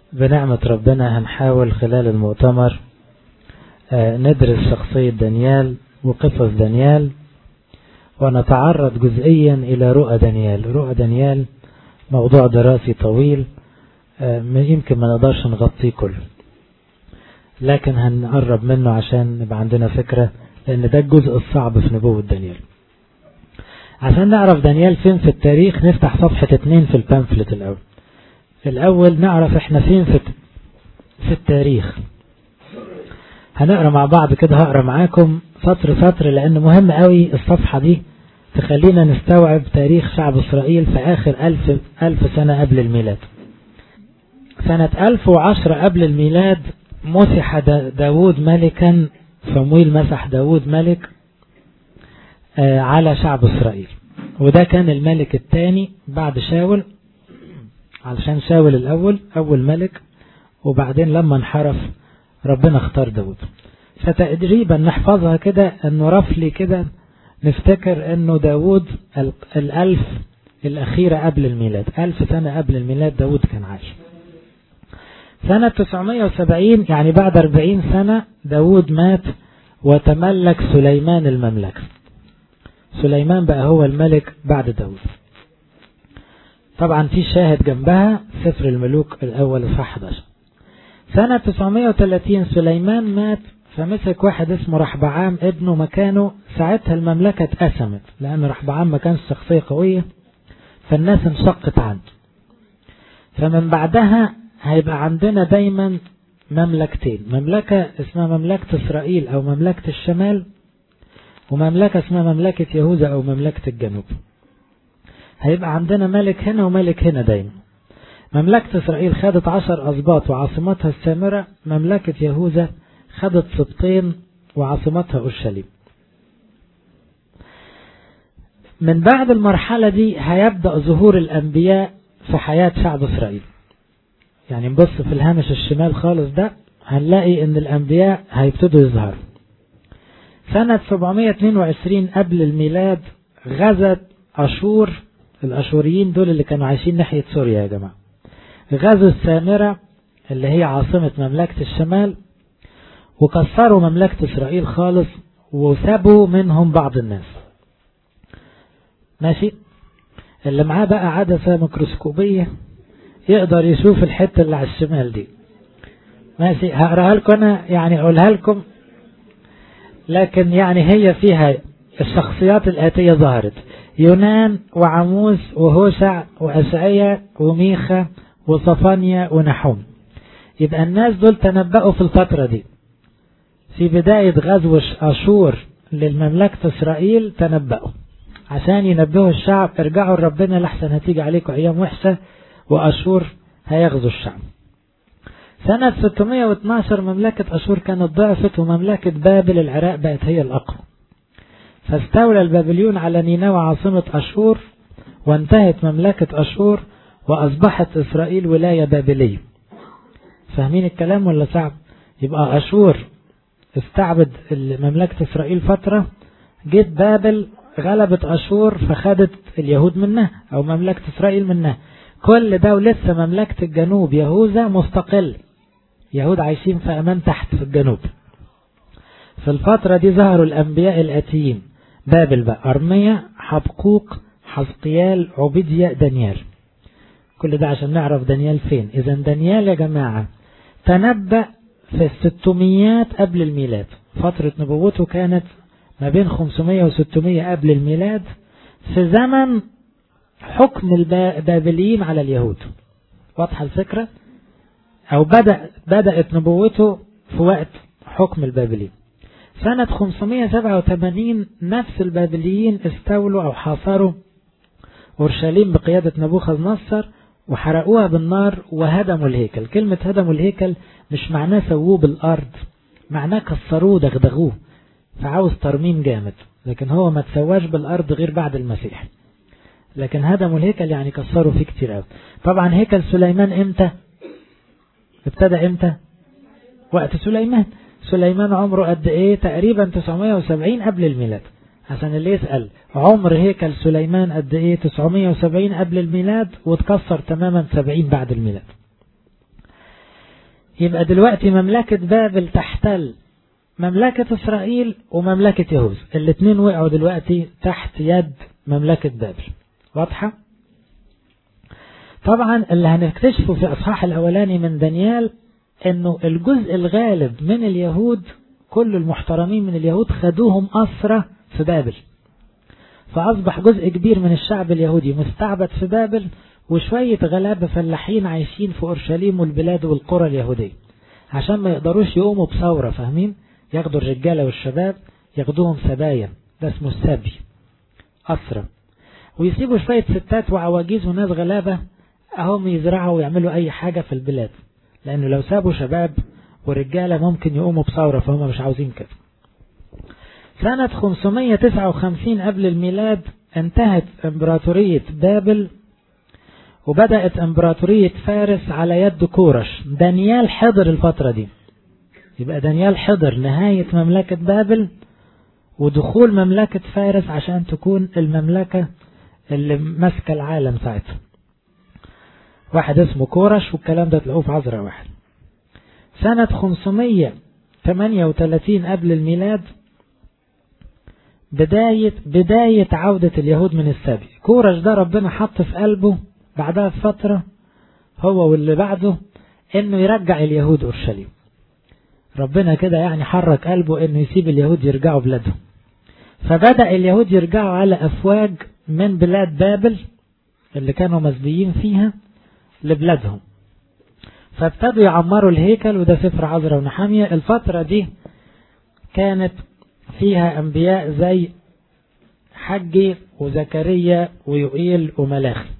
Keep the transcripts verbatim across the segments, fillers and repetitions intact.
بنعمة ربنا هنحاول خلال المؤتمر ندرس شخصية دانيال وقصص دانيال، ونتعرض جزئيا إلى رؤى دانيال. رؤى دانيال موضوع دراسي طويل يمكن ما نقدرش نغطيه كله، لكن هنقرب منه عشان نبقى عندنا فكرة، لأن ده الجزء الصعب في نبوة دانيال. عشان نعرف دانيال فين في التاريخ نفتح صفحة اتنين في البامفلت الأول. الأول نعرف احنا فين في في التاريخ. هنقرأ مع بعض كده، هقرأ معاكم سطر سطر، لأن مهم قوي الصفحة دي تخلينا نستوعب تاريخ شعب إسرائيل في آخر ألف, ألف سنة قبل الميلاد. سنة ألف وعشرة قبل الميلاد مسح داود ملكا، صمويل مسح داود ملك على شعب إسرائيل، وده كان الملك الثاني بعد شاول، علشان شاول الأول أول ملك، وبعدين لما انحرف ربنا اختار داود. فتقريبا نحفظها كده انه رفلي كده نفتكر انه داود الألف الأخيرة قبل الميلاد، ألف سنة قبل الميلاد داود كان عايش. سنة تسعمائة وسبعين يعني بعد أربعين سنة داود مات وتملك سليمان المملكة. سليمان بقى هو الملك بعد داود. طبعا في شاهد جنبها سفر الملوك الأول صح أحد عشر. سنة تسعمائة وثلاثين سليمان مات، فمسك واحد اسمه رحبعام ابنه مكانه. ساعتها المملكة اتقسمت لأن رحبعام ما كانش شخصية قوية، فالناس انشقت عنه. فمن بعدها هيبقى عندنا دايما مملكتين، مملكة اسمها مملكة إسرائيل أو مملكة الشمال، ومملكة اسمها مملكة يهوذا أو مملكة الجنوب. هيبقى عندنا ملك هنا وملك هنا دايما. مملكة إسرائيل خدت عشر أسباط وعاصمتها السامرة، مملكة يهوذا خدت سبطين وعاصمتها أورشليم. من بعد المرحلة دي هيبدأ ظهور الأنبياء في حياة شعب إسرائيل. يعني نبص في الهامش الشمال خالص ده هنلاقي ان الأنبياء هيبتدوا يظهروا. سنة سبعمائة واثنين وعشرين قبل الميلاد غزت أشور، الأشوريين دول اللي كانوا عايشين ناحية سوريا يا جماعة، غزوا السامرة اللي هي عاصمة مملكة الشمال، وكسروا مملكة إسرائيل خالص وسابوا منهم بعض الناس. ماشي، اللي معاه بقى عدسة ميكروسكوبية يقدر يشوف الحتة اللي على الشمال دي. ماشي، هقراها لكم أنا، يعني أقولها لكم، لكن يعني هي فيها الشخصيات الآتية ظهرت: يونان وعموس وهوشع وأشعيا وميخا وصفانيا ونحوم. يبقى الناس دول تنبأوا في الفترة دي، في بداية غزو أشور للمملكة إسرائيل تنبأوا عشان ينبهوا الشعب ارجعوا لربنا لحسن هتيجي عليكم أيام وحشة وأشور هيغزو الشعب. سنة ستمائة واثناشر مملكة أشور كانت ضعفت، ومملكة بابل العراق بقت هي الأقوى، فاستولى البابليون على نينوى عاصمة أشور، وانتهت مملكة أشور وأصبحت إسرائيل ولاية بابلية. فاهمين الكلام ولا صعب؟ يبقى أشور استعبد مملكة إسرائيل فترة، جيت بابل غلبت أشور فخدت اليهود منها أو مملكة إسرائيل منها. كل ده ولسه مملكة الجنوب يهوذا مستقل، يهود عايشين في أمان تحت في الجنوب. في الفترة دي ظهروا الأنبياء الآتيين: بابل بقى أرميا، حبقوق، حزقيال، عبيديا، دانيال. كل ده عشان نعرف دانيال فين. إذا دانيال يا جماعة تنبأ في الستميات قبل الميلاد، فترة نبوته كانت ما بين خمسمائة وستمائة قبل الميلاد، في زمن حكم البابليين على اليهود. واضحة الفكرة؟ أو بدأ بدأت نبوته في وقت حكم البابليين. سنة خمسمائة وسبعة وثمانين نفس البابليين استولوا أو حاصروا أورشليم بقيادة نبوخذ نصر وحرقوها بالنار وهدموا الهيكل. كلمة هدموا الهيكل مش معناه سووه بالأرض، معناه كسروه دغدغوه، فعاوز ترميم جامد، لكن هو ما تسواش بالأرض غير بعد المسيح. لكن هدموا الهيكل يعني كسروا فيه كتير قوي. طبعا هيكل سليمان امتى ابتدى؟ امتى؟ وقت سليمان. سليمان عمره قد ايه؟ تقريبا تسعمائة وسبعين قبل الميلاد. عشان اللي يسأل عمر هيكل سليمان قد ايه؟ تسعمائة وسبعين قبل الميلاد، وتكسر تماما سبعين بعد الميلاد. يبقى دلوقتي مملكة بابل تحتل مملكة إسرائيل ومملكة يهوذا، الاثنين وقعوا دلوقتي تحت يد مملكة بابل. واضحة؟ طبعا اللي هنكتشفه في أصحاح الأولاني من دانيال انه الجزء الغالب من اليهود، كل المحترمين من اليهود خدوهم أسرى في بابل، فأصبح جزء كبير من الشعب اليهودي مستعبد في بابل، وشوية غلابة فلاحين عايشين في أورشليم والبلاد والقرى اليهودية عشان ما يقدروش يقوموا بثورة. فاهمين؟ ياخدوا الرجالة والشباب ياخدوهم سبايا، ده اسمه السبي، أسرى، ويسيبوا شوية ستات وعواجيز وناس غلابة اهم يزرعوا ويعملوا اي حاجة في البلاد، لانه لو سابوا شباب ورجالة ممكن يقوموا بثورة، فهم مش عاوزين كده. سنة خمسمائة وتسعة وخمسين قبل الميلاد انتهت امبراطورية بابل وبدأت امبراطورية فارس على يد كورش. دانيال حضر الفترة دي، يبقى دانيال حضر نهاية مملكة بابل ودخول مملكة فارس عشان تكون المملكة اللي ماسكة العالم ساعتها. واحد اسمه كورش، والكلام ده تلاقوه في عذراء واحد. سنة خمسمائة وثمانية وثلاثين قبل الميلاد بداية بداية عودة اليهود من السبي. كورش ده ربنا حط في قلبه بعدها بفترة هو واللي بعده انه يرجع اليهود اورشليم. ربنا كده يعني حرك قلبه انه يسيب اليهود يرجعوا بلادهم، فبدأ اليهود يرجعوا على افواج من بلاد بابل اللي كانوا مسبيين فيها لبلادهم، فابتدوا يعمروا الهيكل. وده سفر عذراء ونحمية. الفترة دي كانت فيها انبياء زي حجي وزكريا ويوئيل وملاخي.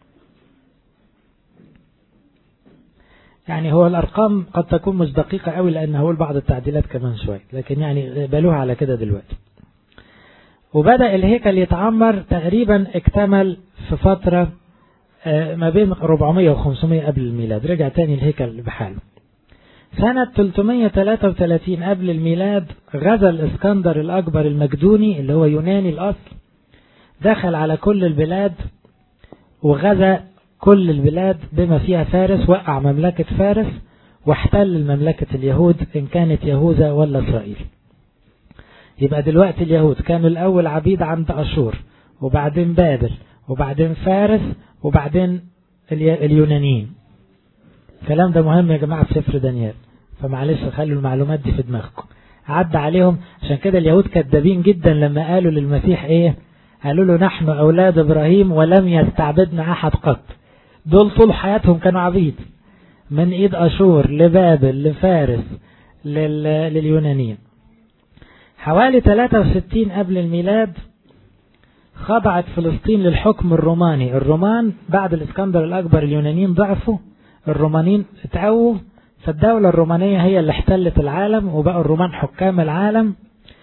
يعني هو الارقام قد تكون مش دقيقة قوي لان هقول بعض التعديلات كمان شوية، لكن يعني قبلوها على كده دلوقتي. وبدأ الهيكل يتعمر تقريبا اكتمل في فترة ما بين أربعمائة وخمسمائة قبل الميلاد، رجع تاني الهيكل بحاله. سنة ثلاثمائة وثلاثة وثلاثين قبل الميلاد غزا الاسكندر الأكبر المقدوني اللي هو يوناني الأصل، دخل على كل البلاد وغزا كل البلاد بما فيها فارس، وقع مملكة فارس واحتل مملكة اليهود إن كانت يهوذا ولا إسرائيل. يبقى دلوقتي اليهود كانوا الأول عبيد عند أشور، وبعدين بابل، وبعدين فارس، وبعدين اليونانيين. الكلام ده مهم يا جماعة في سفر دانيال، فمعلش خلوا المعلومات دي في دماغكم. عدى عليهم، عشان كده اليهود كذابين جدا لما قالوا للمسيح ايه؟ قالوا له نحن أولاد إبراهيم ولم يستعبدنا أحد قط. دول طول حياتهم كانوا عبيد من إيد أشور لبابل لفارس لليونانيين. حوالي ثلاثة وستين قبل الميلاد خضعت فلسطين للحكم الروماني. الرومان بعد الاسكندر الأكبر اليونانيين ضعفوا، الرومانيين اتقووا، فالدولة الرومانية هي اللي احتلت العالم، وبقى الرومان حكام العالم،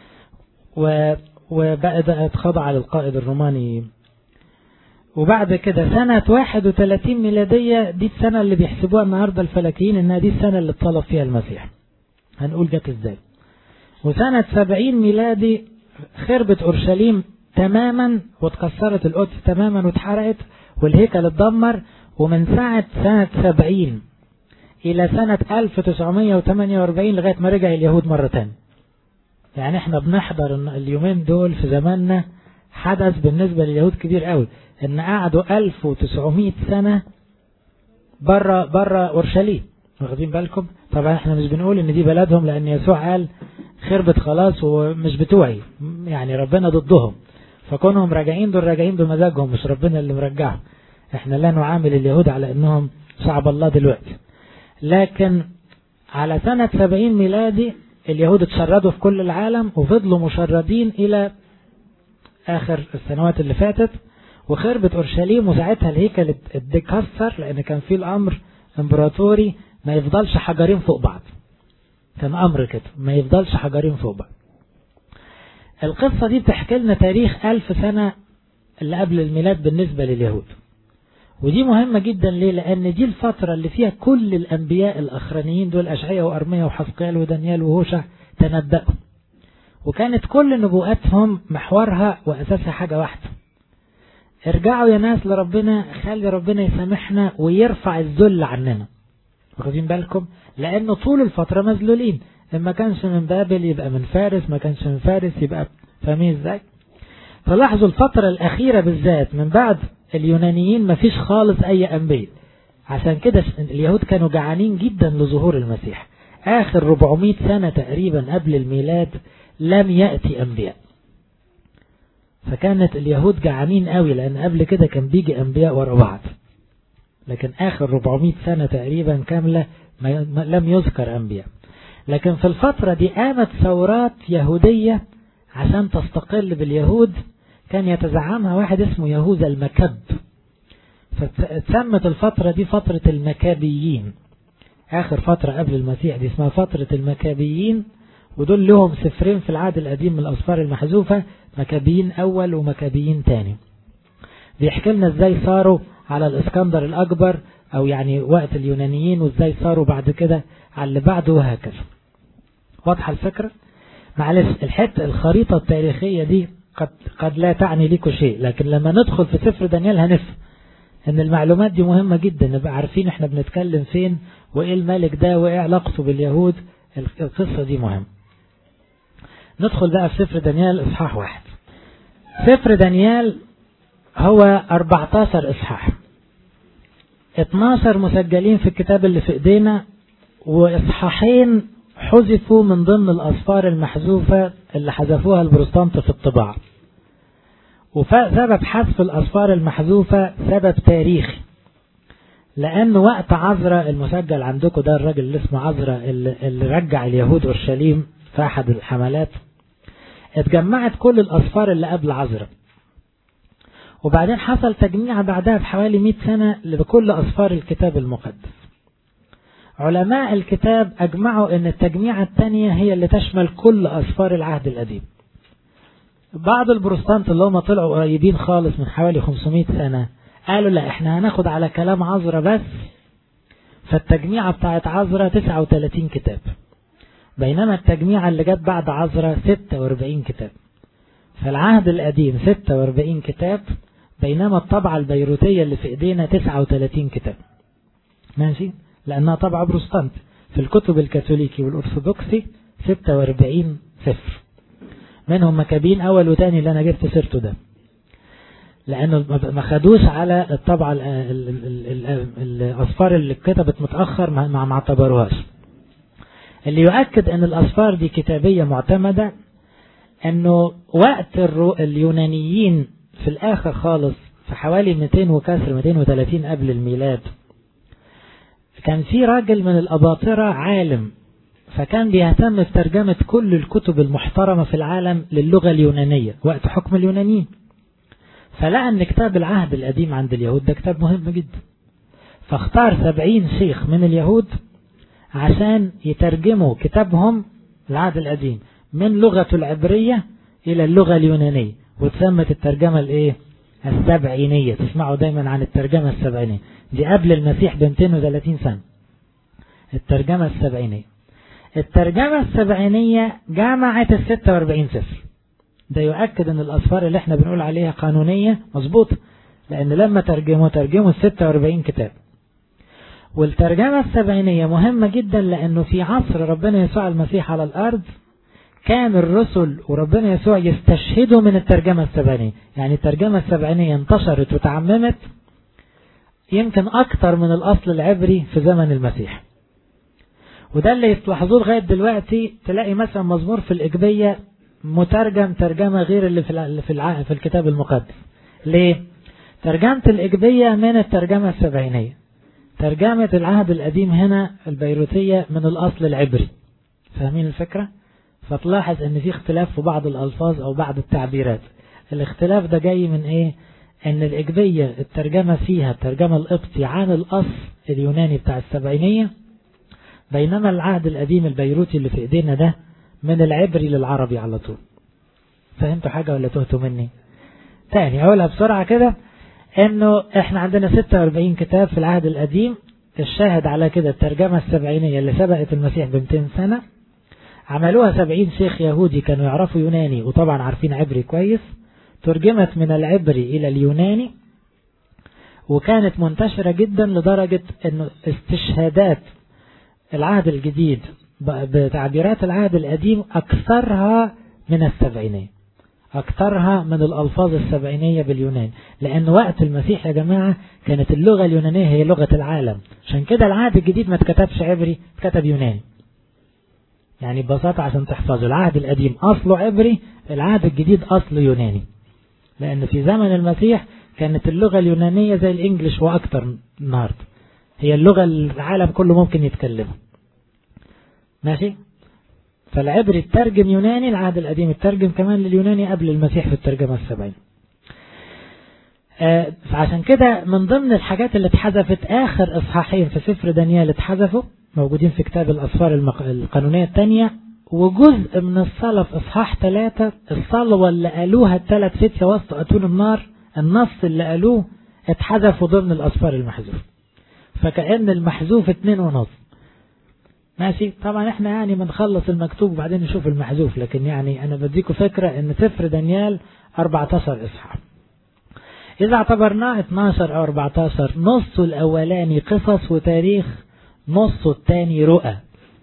وبقت خضع للقائد الروماني. وبعد كده سنة واحد وثلاثين ميلادية، دي السنة اللي بيحسبوها النهاردة الفلكيين انها دي السنة اللي اتصلب فيها المسيح. هنقول جت ازاي. وسنة سبعين ميلادي خربت أورشليم تماما واتكسرت القدس تماما واتحرقت والهيكل اتدمر. ومن ساعة سنة سبعين إلى سنة ألف وتسعمائة وثمانية وأربعين لغاية ما رجع اليهود مرة تانية. يعني احنا بنحضر اليومين دول في زماننا حدث بالنسبة لليهود كبير قوي، ان قعدوا ألف وتسعمائة سنة برا برا أورشليم. واخدين بالكم؟ طبعا احنا مش بنقول ان دي بلدهم، لان يسوع قال خربت خلاص ومش بتوعي، يعني ربنا ضدهم، فكونهم راجعين دول راجعين بمزاجهم، مش ربنا اللي مرجعهم. احنا لا نعامل اليهود على انهم شعب الله دلوقتي. لكن على سنة سبعين ميلادي اليهود اتشردوا في كل العالم وفضلوا مشردين الى اخر السنوات اللي فاتت، وخربت اورشليم. وساعتها الهيكل اتكسر لان كان فيه الامر امبراطوري ما يفضلش حجرين فوق بعض، كان امر كده ما يفضلش حجرين فوق بعض. القصة دي بتحكي لنا تاريخ ألف سنة اللي قبل الميلاد بالنسبة لليهود، ودي مهمة جدا. ليه؟ لأن دي الفترة اللي فيها كل الأنبياء الأخرانيين دول أشعياء وأرميا وحزقيال ودانيال وهوشع تنبأوا، وكانت كل نبوءاتهم محورها وأساسها حاجة واحدة: ارجعوا يا ناس لربنا، خلي ربنا يسامحنا ويرفع الذل عننا. واخدين بالكم؟ لأنه طول الفترة مذلولين، إما كانش من بابل يبقى من فارس، ما كانش من فارس يبقى، فاهمين ازاي؟ فلاحظوا الفترة الأخيرة بالذات من بعد اليونانيين ما فيش خالص أي أنبياء، عشان كده اليهود كانوا جعانين جدا لظهور المسيح. آخر أربعمائة سنة تقريبا قبل الميلاد لم يأتي أنبياء، فكانت اليهود جعانين قوي، لأن قبل كده كان بيجي أنبياء ورا بعض، لكن آخر أربعمائة سنة تقريبا كاملة ما لم يذكر أنبياء. لكن في الفترة دي قامت ثورات يهودية عشان تستقل باليهود، كان يتزعمها واحد اسمه يهوذا المكب، فتسمت الفترة دي فترة المكابيين. آخر فترة قبل المسيح دي اسمها فترة المكابيين، ودول لهم سفرين في العهد القديم من الأسفار المحذوفة، مكابيين أول ومكابيين تاني، بيحكي لنا ازاي صاروا على الإسكندر الأكبر، أو يعني وقت اليونانيين، وازاي صاروا بعد كده على اللي بعده، وهكذا. واضحة الفكرة؟ معلش الحتة الخريطة التاريخية دي قد, قد لا تعني لكم شيء، لكن لما ندخل في سفر دانيال هنفهم ان المعلومات دي مهمة جدا، نبقى عارفين احنا بنتكلم فين، وايه الملك ده، وايه علاقته باليهود. القصة دي مهمة. ندخل بقى في سفر دانيال اصحاح واحد. سفر دانيال هو أربعة عشر اصحاح، اتناشر مسجلين في الكتاب اللي في ايدينا، واصحاحين حذفوا من ضمن الأسفار المحذوفة اللي حذفوها البروتستانت في الطباعة. وسبب حذف الأسفار المحذوفة سبب تاريخي، لأن وقت عزرا المسجل عندكم ده، الراجل اللي اسمه عزرا اللي رجع اليهود أورشليم في أحد الحملات، اتجمعت كل الأسفار اللي قبل عزرا، وبعدين حصل تجميع بعدها بحوالي مئة سنة لكل أسفار الكتاب المقدس. علماء الكتاب أجمعوا أن التجميعة الثانية هي اللي تشمل كل أسفار العهد القديم. بعض البروتستانت اللي هم طلعوا قريبين خالص من حوالي خمسمائة سنة قالوا لا، احنا هناخد على كلام عزرا بس، فالتجميعة بتاعت عزرا تسعة وثلاثين كتاب، بينما التجميعة اللي جت بعد عزرا ستة وأربعين كتاب. فالعهد القديم ستة وأربعين كتاب، بينما الطبعة البيروتية اللي في ايدينا تسعة وثلاثين كتاب. ماشي؟ لأنها طبعا بروتستانت. في الكتب الكاثوليكي والأرثوذكسي ستة وأربعين سفر، منهم مكابين أول وتاني اللي أنا جبت سيرته ده، لأنه ما خدوش على الطبعة الأسفار اللي كتبت متأخر، ما ما اعتبروهاش. اللي يؤكد أن الأسفار دي كتابية معتمدة أنه وقت اليونانيين في الآخر خالص في حوالي مئتين وكسر مئتين وثلاثين قبل الميلاد، كان في راجل من الأباطرة عالم، فكان بيهتم بترجمة كل الكتب المحترمة في العالم للغة اليونانية وقت حكم اليونانيين، فلقى أن كتاب العهد القديم عند اليهود ده كتاب مهم جدا، فاختار سبعين شيخ من اليهود عشان يترجموا كتابهم العهد القديم من لغة العبرية إلى اللغة اليونانية، وتسمت الترجمة الايه؟ السبعينية. تسمعوا دايما عن الترجمة السبعينية دي قبل المسيح ب مئتين وثلاثين سنة. الترجمة السبعينية الترجمة السبعينية جمعت ال ستة وأربعين سفر. ده يؤكد ان الأسفار اللي احنا بنقول عليها قانونية مظبوطة، لأن لما ترجموا ترجموا ال ستة وأربعين كتاب. والترجمة السبعينية مهمة جدا، لأنه في عصر ربنا يسوع المسيح على الأرض كان الرسل وربنا يسوع يستشهدوا من الترجمة السبعينية. يعني الترجمة السبعينية انتشرت وتعممت يمكن أكتر من الأصل العبري في زمن المسيح، وده اللي تلاحظوه لغاية دلوقتي. تلاقي مثلا مزمور في الإجبية مترجم ترجمة غير اللي في في, في الكتاب المقدس. ليه؟ ترجمة الإجبية من الترجمة السبعينية، ترجمة العهد القديم هنا البيروتية من الأصل العبري. فاهمين الفكرة؟ فتلاحظ ان في اختلاف في بعض الألفاظ أو بعض التعبيرات. الاختلاف ده جاي من ايه؟ ان الإجبية الترجمة فيها الترجمة القبطي عن الأصل اليوناني بتاع السبعينية، بينما العهد القديم البيروتي اللي في ايدينا ده من العبري للعربي على طول. فهمتوا حاجة ولا تهتوا مني؟ تاني اقولها بسرعة كده، انه احنا عندنا ستة وأربعين كتاب في العهد القديم. الشاهد على كده الترجمة السبعينية اللي سبقت المسيح ب مئتين سنة، عملوها سبعين شيخ يهودي كانوا يعرفوا يوناني وطبعا عارفين عبري كويس، ترجمت من العبري إلى اليوناني، وكانت منتشرة جدا لدرجة أن استشهادات العهد الجديد بتعبيرات العهد القديم أكثرها من السبعينية، أكثرها من الألفاظ السبعينية باليونان، لأن وقت المسيح يا جماعة كانت اللغة اليونانية هي لغة العالم، عشان كده العهد الجديد ما تكتبش عبري، كتب يوناني. يعني ببساطة عشان تحفظوا، العهد القديم أصله عبري، العهد الجديد أصله يوناني، لأن في زمن المسيح كانت اللغة اليونانية زي الإنجليش وأكتر النهاردة، هي اللغة العالم كله ممكن يتكلمها. ماشي؟ فالعبري الترجم يوناني، العهد القديم الترجم كمان لليوناني قبل المسيح في الترجمة السبعين. آه فعشان كده من ضمن الحاجات اللي اتحذفت آخر إصحاحين في سفر دانيال اتحذفوا، موجودين في كتاب الأسفار المق... القانونية الثانية، وجزء من الصلاة في إصحاح ثلاثة، الصلوة اللي قالوها الثلاث فتية وسط أتون النار، النص اللي قالوه اتحذفوا ضمن الأسفار المحذوف، فكأن المحذوف اتنين ونص. ماشي؟ طبعا احنا يعني بنخلص المكتوب وبعدين نشوف المحذوف، لكن يعني انا بديكم فكرة ان سفر دانيال أربعة عشر اصحاح، اذا اعتبرناه اتناشر او أربعة عشر، نصه الاولاني قصص وتاريخ، نصه الثاني رؤى.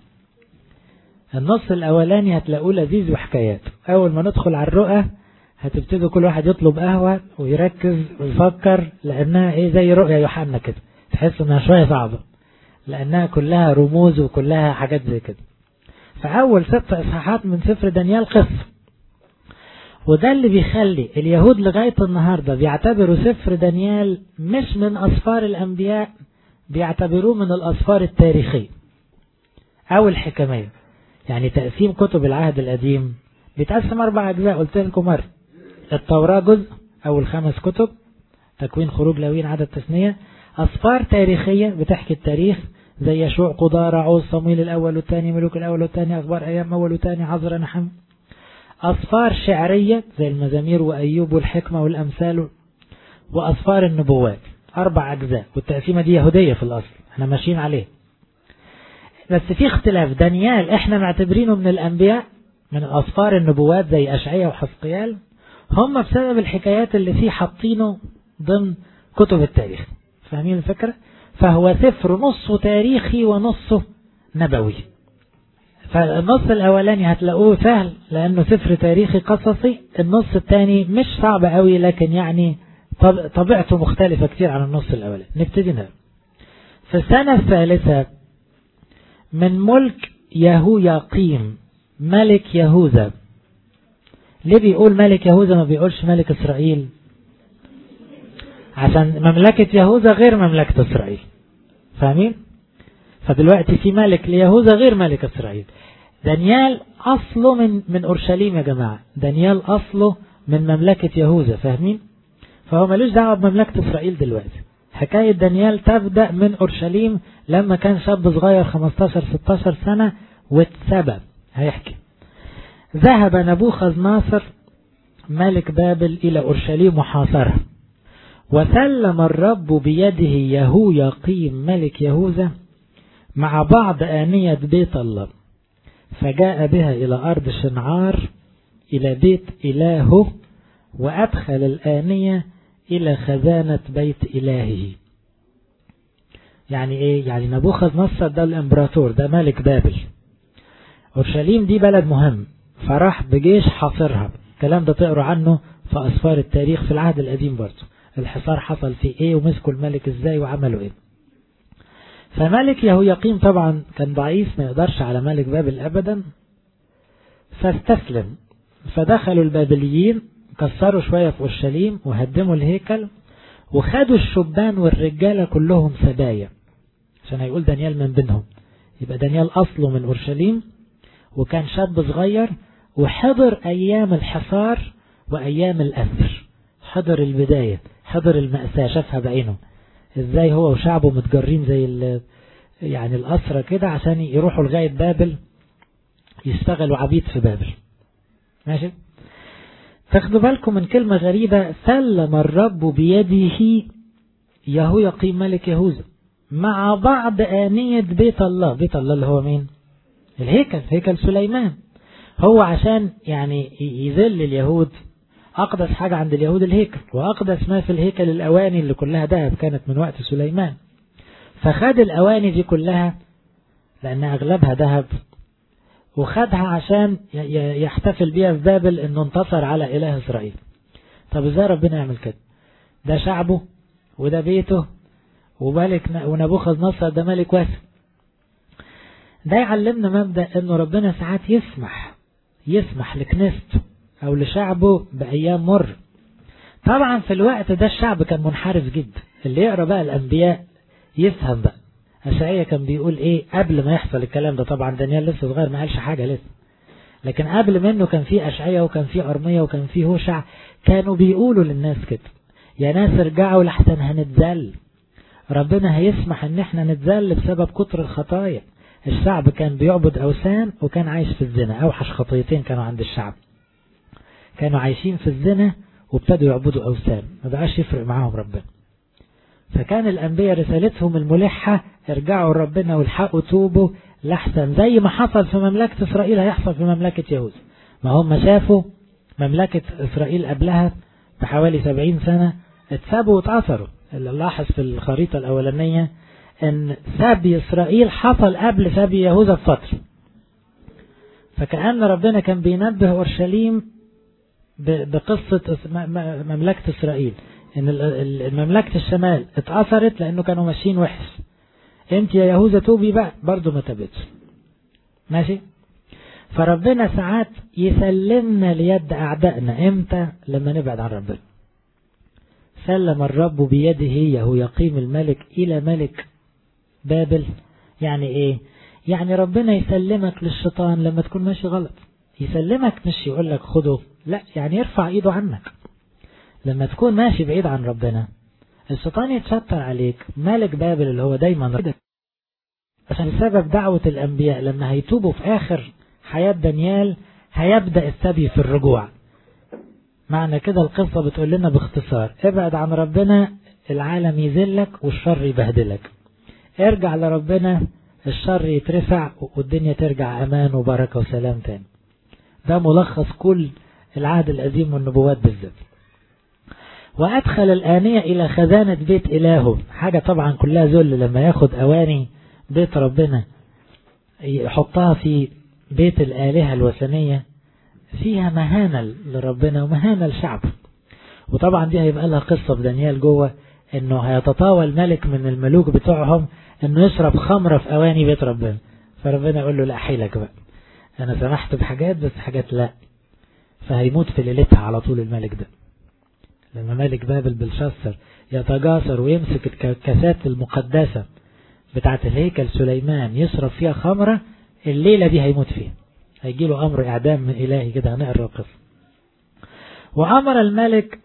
النص الاولاني هتلاقوه لذيذ وحكايات، اول ما ندخل على الرؤى هتبتدوا كل واحد يطلب قهوة ويركز ويفكر، لانها ايه زي رؤيا يوحنا كده، تحس انها شوية صعبة لأنها كلها رموز وكلها حاجات زي كده. فأول ست إصحاحات من سفر دانيال قصة، وده اللي بيخلي اليهود لغاية النهاردة بيعتبروا سفر دانيال مش من أسفار الأنبياء، بيعتبروه من الأسفار التاريخية أو الحكمية. يعني تقسيم كتب العهد القديم بيتقسم أربع أجزاء، قلت لكم مرة، التوراة جزء أول خمس كتب، تكوين خروج لاويين عدد تثنية، أسفار تاريخية بتحكي التاريخ زي يشوع قضاة رعوز صمويل الأول والثاني ملوك الأول والثاني أخبار أيام أول والثاني عذرا نحم. أسفار شعرية زي المزامير وأيوب والحكمة والأمثال، وأسفار النبوات أربع أجزاء، والتقسيمة دي يهودية في الأصل احنا ماشيين عليه، بس في اختلاف. دانيال احنا معتبرينه من الأنبياء، من أسفار النبوات زي أشعياء وحزقيال، هم بسبب الحكايات اللي فيه حاطينه ضمن كتب التاريخ. فاهمين الفكرة؟ فهو سفر نصه تاريخي ونصه نبوي. فالنص الأولاني هتلاقوه سهل لأنه سفر تاريخي قصصي، النص الثاني مش صعب قوي لكن يعني طبيعته مختلفة كتير عن النص الأولاني. نبتدي نقرأ. في السنة الثالثة من ملك يهوياقيم ملك يهوذا. ليه بيقول ملك يهوذا ما بيقولش ملك إسرائيل؟ عشان مملكة يهوذا غير مملكة إسرائيل. فاهمين؟ فدلوقتي في ملك ليهوذا غير ملك إسرائيل. دانيال أصله من من أورشليم يا جماعة، دانيال أصله من مملكة يهوذا. فاهمين؟ فهو ملوش دعوة بمملكة إسرائيل دلوقتي. حكاية دانيال تبدأ من أورشليم لما كان شاب صغير خمستاشر ستاشر سنة واتسبى. هيحكي: ذهب نبوخذ ناصر ملك بابل إلى أورشليم وحاصرها، وسلم الرب بيده يهوياقيم ملك يهوذا مع بعض آنية بيت الله، فجاء بها إلى أرض شنعار إلى بيت إلهه، وأدخل الآنية إلى خزانة بيت إلهه. يعني إيه؟ يعني نبوخذ نصر ده الإمبراطور، ده ملك بابل. أورشليم دي بلد مهم، فراح بجيش حاصرها. الكلام ده تقروا عنه في أسفار التاريخ في العهد القديم برضه، الحصار حصل فيه إيه ومسكوا الملك إزاي وعملوا إيه. فملك يهوياقيم طبعا كان ضعيف، ما يقدرش على ملك بابل أبدا، فاستسلم. فدخلوا البابليين كسروا شوية في أورشليم وهدموا الهيكل، وخدوا الشبان والرجالة كلهم سبايا، عشان هيقول دانيال من بينهم. يبقى دانيال أصله من أورشليم وكان شاب صغير، وحضر أيام الحصار وأيام الأسر، حضر البداية، حضر المأساة، شافها بعينه ازاي هو وشعبه متجرين زي يعني الأسرة كده عشان يروحوا لغاية بابل يشتغلوا عبيد في بابل. ماشي؟ تاخدوا بالكم من كلمة غريبة: سلم الرب بيده يهوياقيم ملك يهوذا مع بعض آنية بيت الله. بيت الله اللي هو مين؟ الهيكل، هيكل سليمان. هو عشان يعني يذل اليهود، أقدس حاجة عند اليهود الهيكل، وأقدس ما في الهيكل الأواني اللي كلها ذهب كانت من وقت سليمان. فخد الأواني دي كلها لأن أغلبها ذهب، وخدها عشان يحتفل بيها في بابل إنه انتصر على إله إسرائيل. طب إزاي ربنا يعمل كده؟ ده شعبه وده بيته وملك، ونبوخذ نصر ده ملك واسع. ده يعلمنا مبدأ إنه ربنا ساعات يسمح يسمح لكنيسته أو لشعبه بأيام مر. طبعا في الوقت ده الشعب كان منحرف جدا. اللي يقرأ بقى الأنبياء يفهم بقى أشعية كان بيقول إيه قبل ما يحصل الكلام ده. طبعا دانيال لسه صغير ما قالش حاجة لسه، لكن قبل منه كان في أشعية وكان في أرمية وكان في هوشع، كانوا بيقولوا للناس كده: يا ناس ارجعوا لحسن هنتذل، ربنا هيسمح ان احنا نتذل بسبب كتر الخطايا. الشعب كان بيعبد أوثان وكان عايش في الزنا، أوحش خطيتين كانوا عند الشعب. كانوا عايشين في الزنا وابتدوا يعبدوا أوثان، ما بقاش يفرق معاهم ربنا. فكان الأنبياء رسالتهم الملحة: ارجعوا لربنا والحقوا توبوا لحسن زي ما حصل في مملكة إسرائيل هيحصل في مملكة يهوذا. ما هم شافوا مملكة إسرائيل قبلها بحوالي سبعين سنة اتسابوا واتأثروا. اللي لاحظ في الخريطة الأولانية ان سبي إسرائيل حصل قبل سبي يهوذا بفترة. فكأن ربنا كان بينبه أورشليم بقصة مملكة إسرائيل ان المملكة الشمال اتأثرت لأنه كانوا ماشيين وحش. انت يا يهوذا توبي بقى، برضو ما تبتش. ماشي. فربنا ساعات يسلمنا ليد أعدائنا. امتى؟ لما نبعد عن ربنا. سلم الرب بيده يهو يقيم الملك إلى ملك بابل. يعني ايه؟ يعني ربنا يسلمك للشيطان لما تكون ماشي غلط. يسلمك مش يقول لك خده، لا، يعني يرفع ايده عنك. لما تكون ماشي بعيد عن ربنا الشيطان يتشطر عليك. ملك بابل اللي هو دايما ربنا، عشان بسبب دعوة الأنبياء لما هيتوبوا في آخر حياة دانيال هيبدأ السبي في الرجوع. معنى كده القصة بتقول لنا باختصار: ابعد عن ربنا العالم يذلك والشر يبهدلك، ارجع لربنا الشر يترفع والدنيا ترجع أمان وبركة وسلام تاني. ده ملخص كل العهد القديم والنبوات بالذات. وأدخل الآنية إلى خزانة بيت إلهه. حاجة طبعا كلها ذل لما ياخد أواني بيت ربنا يحطها في بيت الآلهة الوثنية، فيها مهانة لربنا ومهانة لشعبه. وطبعا دي هيبقى لها قصة في دانيال جوه، انه هيتطاول ملك من الملوك بتوعهم انه يشرب خمرة في اواني بيت ربنا. فربنا يقول له: لا، حيلك بقى، انا سمحت بحاجات بس حاجات لا. فهيموت في ليلتها على طول الملك ده. لما ملك بابل بلشاصر يتجاسر ويمسك الكاسات المقدسة بتاعت الهيكل سليمان يشرب فيها خمرة، الليلة دي هيموت فيها. هيجي له أمر إعدام من إلهي كده، هنقرأ القصة. وأمر الملك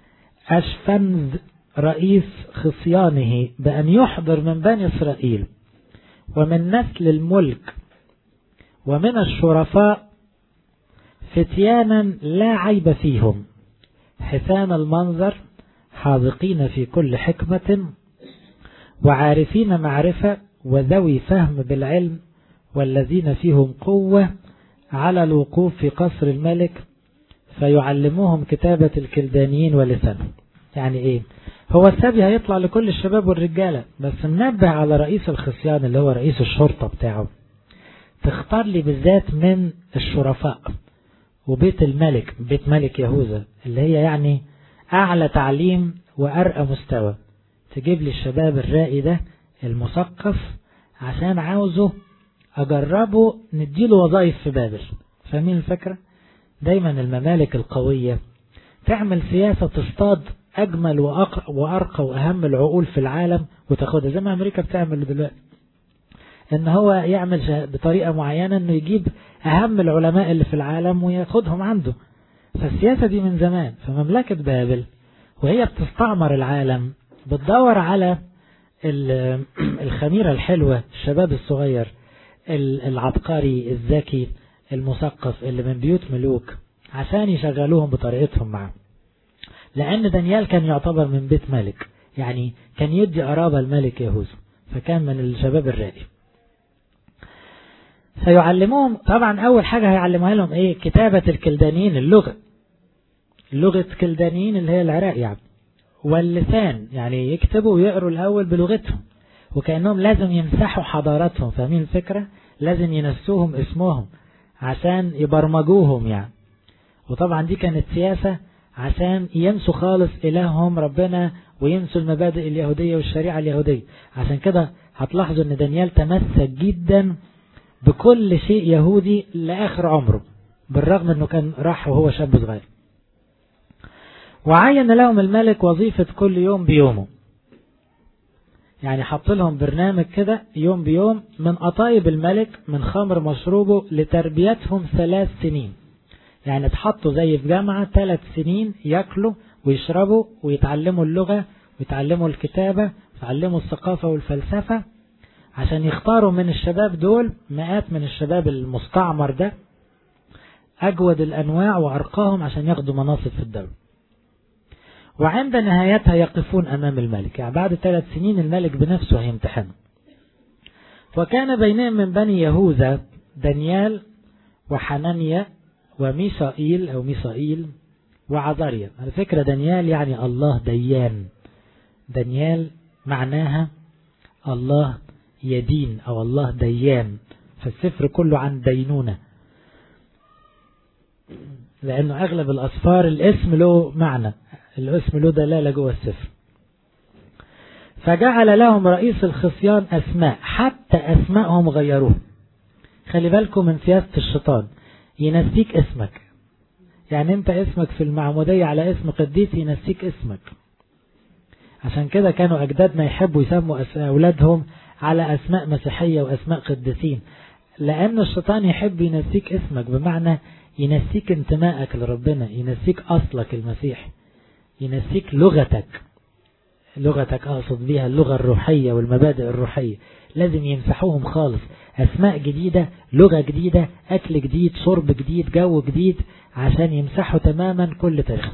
أشفنز رئيس خصيانه بأن يحضر من بني إسرائيل ومن نسل الملك ومن الشرفاء فتيانا لا عيب فيهم، حسان المنظر، حاذقين في كل حكمة، وعارفين معرفة، وذوي فهم بالعلم، والذين فيهم قوة على الوقوف في قصر الملك، فيعلموهم كتابة الكلدانيين ولسانهم. يعني ايه؟ هو السبي هيطلع لكل الشباب والرجالة، بس منبه على رئيس الخصيان اللي هو رئيس الشرطة بتاعه: تختار لي بالذات من الشرفاء وبيت الملك، بيت ملك يهوذا اللي هي يعني أعلى تعليم وأرقى مستوى. تجيب لي الشباب الرائي ده المثقف عشان عاوزه أجربه نديله وظائف في بابل. فاهمين الفكرة؟ دايما الممالك القوية تعمل سياسة تصطاد أجمل وأرقى وأهم العقول في العالم وتاخدها، زي ما أمريكا بتعمل دلوقتي. إن هو يعمل بطريقة معينة إنه يجيب أهم العلماء اللي في العالم وياخدهم عنده. فالسياسة دي من زمان. فمملكة بابل وهي بتستعمر العالم بتدور على الخميرة الحلوة، الشباب الصغير العبقري الذكي المثقف اللي من بيوت ملوك، عشان يشغلوهم بطريقتهم معه. لأن دانيال كان يعتبر من بيت ملك، يعني كان يدي قرابة الملك يهوذا، فكان من الشباب الرائي. فيعلموهم طبعا أول حاجة هيعلموها لهم إيه؟ كتابة الكلدانيين، اللغة لغة كلدانيين اللي هي العراق يعني، واللسان يعني يكتبوا ويقروا الأول بلغتهم، وكأنهم لازم يمسحوا حضاراتهم. فاهمين الفكرة؟ لازم ينسوهم اسمهم عشان يبرمجوهم يعني. وطبعا دي كانت سياسة عشان ينسوا خالص إلههم ربنا وينسوا المبادئ اليهودية والشريعة اليهودية. عشان كده هتلاحظوا ان دانيال تمسك جدا بكل شيء يهودي لآخر عمره، بالرغم انه كان راح وهو شاب صغير. وعين لهم الملك وظيفة كل يوم بيومه، يعني حط لهم برنامج كده يوم بيوم من قطايب الملك من خمر مشروبه لتربيتهم ثلاث سنين. يعني اتحطوا زي في جامعة ثلاث سنين يأكلوا ويشربوا ويتعلموا اللغة ويتعلموا الكتابة ويتعلموا الثقافة والفلسفة، عشان يختاروا من الشباب دول مئات من الشباب المستعمر ده أجود الأنواع وأرقاهم عشان ياخدوا مناصب في الدولة. وعند نهايتها يقفون أمام الملك، يعني بعد ثلاث سنين الملك بنفسه هيمتحنه. وكان بينهم من بني يهوذا دانيال وحنانيا وميسائيل أو ميسائيل وعزاريا. على فكرة دانيال يعني الله ديان، دانيال معناها الله يدين أو الله ديان، فالسفر كله عن دينونة، لأنه أغلب الأسفار الاسم له معنى، الاسم له دلالة جوه السفر. فجعل لهم رئيس الخصيان أسماء، حتى أسماءهم غيروه. خلي بالكم من سياسة الشيطان، ينسيك اسمك. يعني انت اسمك في المعمودية على اسم قديس ينسيك اسمك. عشان كده كانوا أجدادنا يحبوا يسموا أولادهم على أسماء مسيحية وأسماء قديسين، لأن الشيطان يحب ينسيك اسمك، بمعنى ينسيك انتمائك لربنا، ينسيك أصلك المسيح، ينسيك لغتك. لغتك أقصد بيها اللغة الروحية والمبادئ الروحية، لازم يمسحوهم خالص. أسماء جديدة، لغة جديدة، أكل جديد، شرب جديد، جو جديد، عشان يمسحوا تماما كل تاريخ.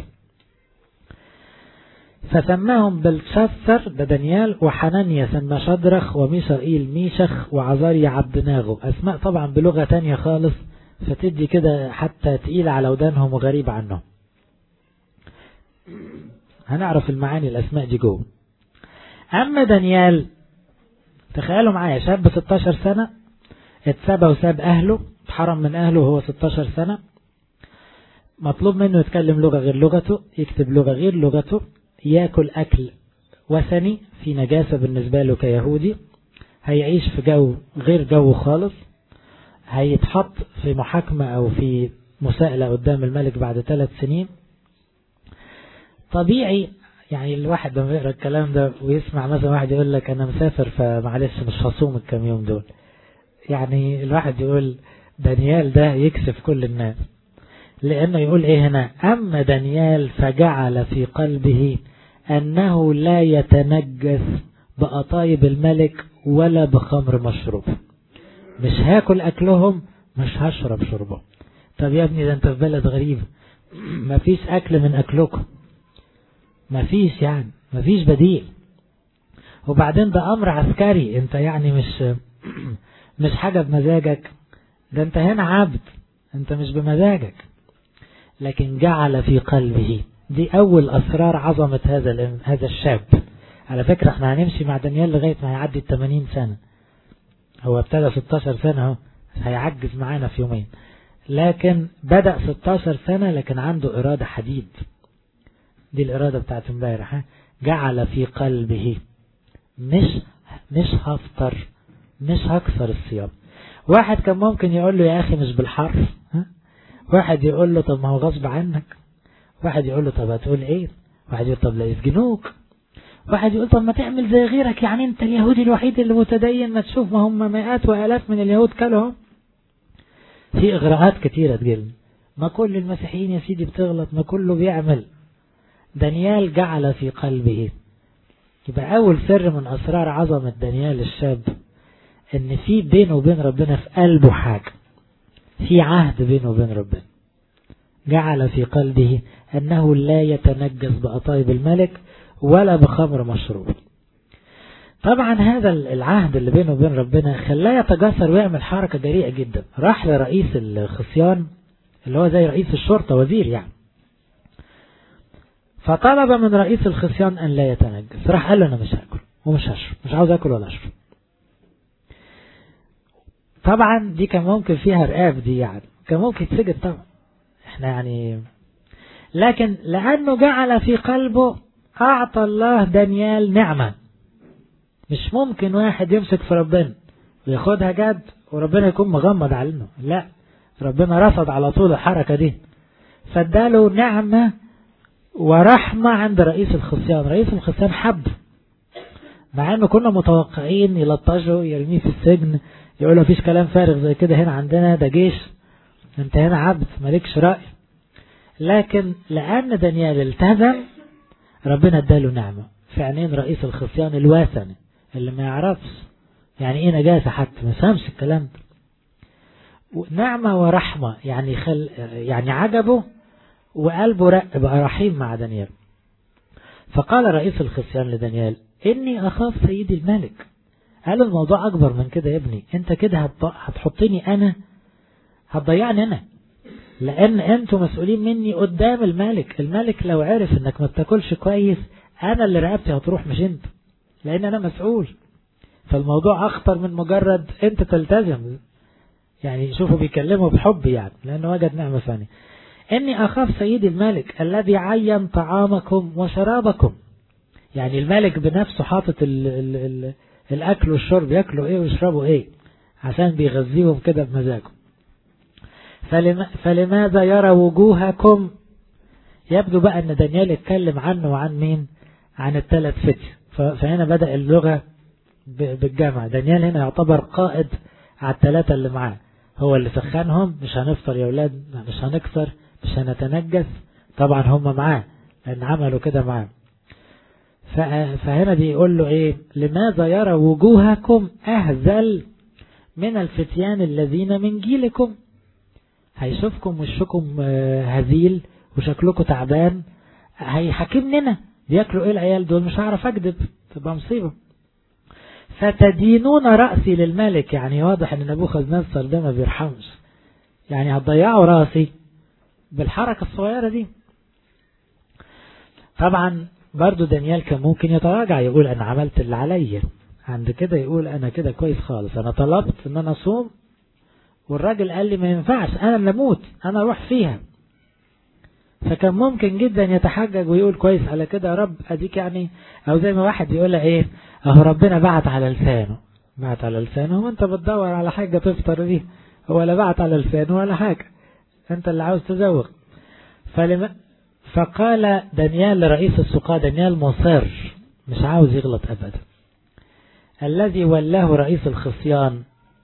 فسماهم بلشسر ده دانيال، وحنانيا سمى شدرخ، وميشائيل ميشخ، وعزاريا عبدناغو. أسماء طبعا بلغة تانية خالص، فتدي كده حتى تقيل على ودانهم وغريب عنهم. هنعرف المعاني الأسماء دي جوه. أما دانيال تخيلوا معايا، شاب ستاشر سنة اتسبى وساب أهله، اتحرم من أهله وهو ستاشر سنة، مطلوب منه يتكلم لغة غير لغته، يكتب لغة غير لغته، يأكل أكل وثني في نجاسة بالنسبة له كيهودي، هيعيش في جو غير جو خالص، هيتحط في محاكمة أو في مساءلة قدام الملك بعد ثلاث سنين. طبيعي يعني الواحد لما يقرأ الكلام ده ويسمع مثلا واحد يقول لك أنا مسافر فمعلش مش هصوم الكام يوم دول، يعني الواحد يقول دانيال ده يكسف كل الناس، لأنه يقول إيه هنا؟ أما دانيال فجعل في قلبه أنه لا يتنجس بأطايب الملك ولا بخمر مشروب. مش هاكل أكلهم، مش هشرب شربهم. طب يا ابني ده أنت في بلد غريب، مفيش أكل من أكلكم، مفيش يعني مفيش بديل. وبعدين ده أمر عسكري، أنت يعني مش مش حاجة بمزاجك، ده أنت هنا عبد، أنت مش بمزاجك. لكن جعل في قلبه، دي أول أسرار عظمة هذا هذا الشاب. على فكرة احنا هنمشي مع دانيال لغاية ما يعدي الثمانين سنة، هو ابتدى ستاشر سنة اهو، هيعجز معانا في يومين، لكن بدأ ستاشر سنة لكن عنده إرادة حديد. دي الإرادة بتاعت امبارح، جعل في قلبه مش مش هفطر، مش هكسر الصيام. واحد كان ممكن يقول له يا أخي مش بالحرف، واحد يقول له طب ما هو غصب عنك، واحد يقول له طب هتقول ايه، واحد يقول طب لا يسجنوك، واحد يقول طب ما تعمل زي غيرك، يعني انت اليهودي الوحيد اللي متدين، ما تشوف ما هم مئات وآلاف من اليهود كلهم. في إغراءات كتيرة تقول ما كل المسيحيين يا سيدي بتغلط، ما كله بيعمل. دانيال جعل في قلبه. يبقى أول سر من أسرار عظمة دانيال الشاب ان في بينه وبين ربنا في قلبه حاجة، في عهد بينه وبين ربنا. جعل في قلبه أنه لا يتنجس بأطايب الملك ولا بخمر مشروب. طبعا هذا العهد اللي بينه وبين ربنا خلاه يتجسر ويعمل حركة جريئة جدا. راح لرئيس الخصيان اللي هو زي رئيس الشرطة، وزير يعني، فطلب من رئيس الخصيان أن لا يتنجس. راح قال له أنا مش هاكل، ومش هشرب، مش عاوز أكل ولا أشرب. طبعا دي كان ممكن فيها رقاب، دي يعني كان ممكن يتسجد طبعا، احنا يعني، لكن لأنه جعل في قلبه أعطى الله دانيال نعمة. مش ممكن واحد يمسك في ربنا وياخدها جد وربنا يكون مغمض عنه، لا، ربنا رفض على طول الحركة دي، فاداله نعمة ورحمة عند رئيس الخصيان. رئيس الخصيان حب، مع انه كنا متوقعين يلطجه يرميه في السجن، يقول له مفيش كلام فارغ زي كده، هنا عندنا ده جيش، انت هنا عبد مالكش رأي. لكن لأن دانيال التزم ربنا اداله نعمة في عينين رئيس الخصيان الواثني اللي ما يعرفش يعني ايه نجاسة، حتى ما فهمش الكلام ده. نعمة ورحمة يعني خل يعني عجبه وقلبه رق بقى رحيم مع دانيال. فقال رئيس الخصيان لدانيال إني أخاف سيدي الملك. قال الموضوع أكبر من كده يا ابني، أنت كده هتحطني أنا، هتضيعني أنا، لأن أنتوا مسؤولين مني قدام الملك. الملك لو عرف أنك ما بتاكلش كويس أنا اللي رقبتي هتروح مش أنت، لأن أنا مسؤول. فالموضوع أخطر من مجرد أنت تلتزم، يعني شوفوا بيكلموا بحب يعني، لأنه وجد نعمة ثانية. إني أخاف سيدي الملك الذي عين طعامكم وشرابكم. يعني الملك بنفسه حاطط ال ال ال الأكل والشرب، يأكلوا إيه ويشربوا إيه عشان بيغذيهم كده بمزاجهم. فلما فلماذا يرى وجوهكم؟ يبدو بقى أن دانيال اتكلم عنه وعن مين؟ عن الثلاث فتية. فهنا بدأ اللغة بالجمع. دانيال هنا يعتبر قائد على الثلاثة اللي معاه، هو اللي سخنهم، مش هنفطر يا أولاد، مش هنكسر، مش هنتنجس، طبعا هم معاه لأن عملوا كده معاه. فهنا بيقول له إيه؟ لماذا يرى وجوهكم أهزل من الفتيان الذين من جيلكم؟ هيشوفكم وشكم هزيل وشكلكم تعبان، هيحاكمنا بياكلوا ايه العيال دول، مش هعرف اكذب، تبقى مصيبة. فتدينون رأسي للملك. يعني واضح ان نبوخذ نصر ده ما بيرحمش، يعني هتضيعوا رأسي بالحركة الصغيرة دي. طبعا برضو دانيال كان ممكن يتراجع يقول انا عملت اللي عليا، عند كده يقول انا كده كويس خالص، انا طلبت ان انا اصوم والراجل قال لي ما ينفعش، انا اللي اموت، انا اروح فيها. فكان ممكن جدا يتحجج ويقول كويس على كده يا رب اديك يعني، او زي ما واحد يقول ايه، اهو ربنا بعت على لسانه، بعت على لسانه، وانت بتدور على حاجة تفطر بيه، هو لا بعت على لسانه ولا حاجة، انت اللي عاوز تزوغ. فلما فقال دانيال لرئيس السقاة، دانيال مصر مش عاوز يغلط ابدا، الذي ولاه رئيس الخصيان.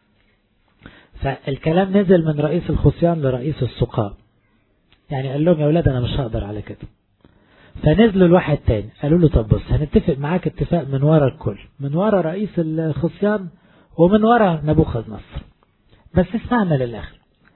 فالكلام نزل من رئيس الخصيان لرئيس السقاة، يعني قال لهم يا أولاد أنا مش هقدر على كده. فنزلوا الواحد تاني قالوا له طب بص هنتفق معاك اتفاق من وراء الكل، من وراء رئيس الخصيان ومن وراء نبوخذ نصر، بس اسمعنا للآخر.